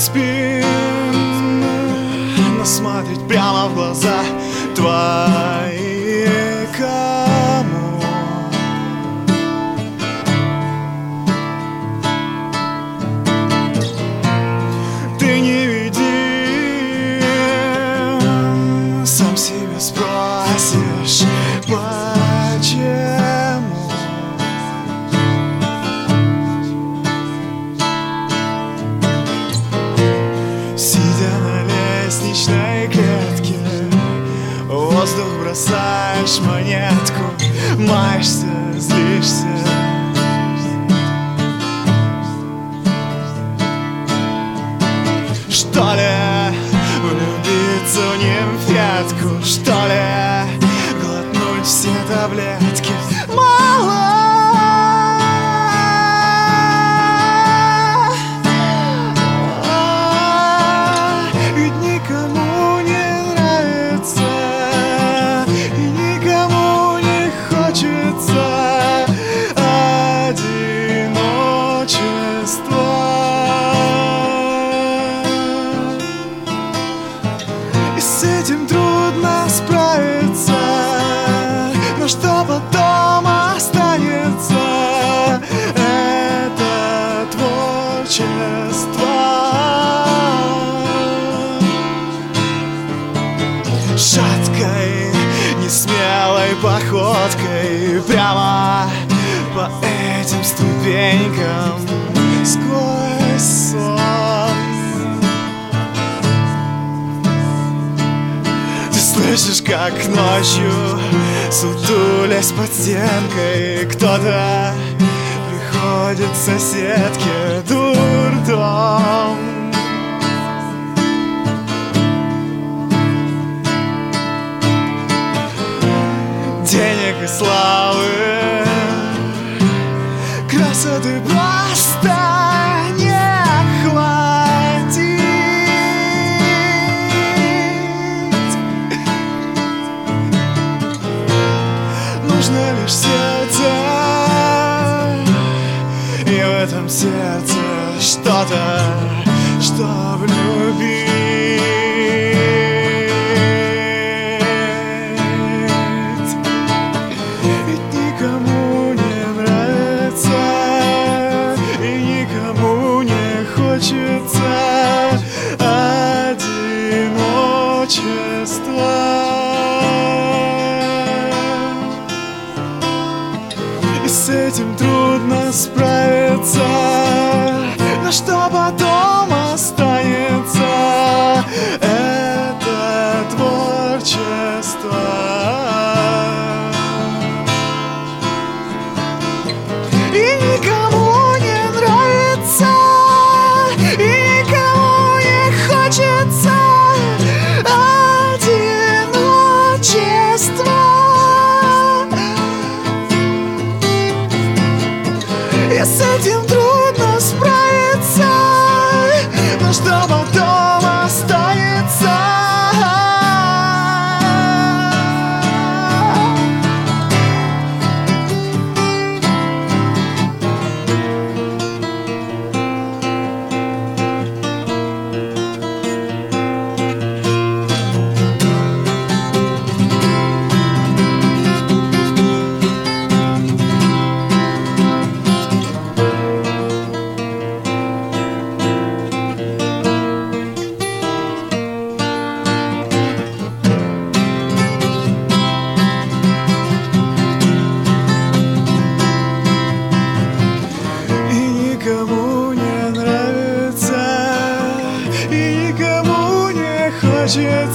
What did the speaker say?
спин, но смотреть прямо в глаза твои кому? Ты не веди, сам себя спросишь, почему? Сидя на лестничной клетке, в воздух бросаешь монетку, маешься, злишься. Что ли влюбиться в нимфетку? Что ли глотнуть все таблетки? Мало! Ведь никому не нравится и никому не хочется одиночество. И с этим трудно справиться, но что потом останется, это творчество. Шаткой, несмелой походкой прямо по этим ступенькам сквозь сон. Ты слышишь, как ночью, сутулясь под стенкой, кто-то приходит к соседке: дурдом. Денег и славы, красоты просто не хватит. Нужно лишь сердце, и в этом сердце что-то, чтоб любить. Хочется одиночества. И с этим трудно справиться, но что потом останется, это творчество. И никому не нравится, и никому не хочется одиночество. И с этим трудно справиться, но что потом останется, никому не нравится, и никому не хочется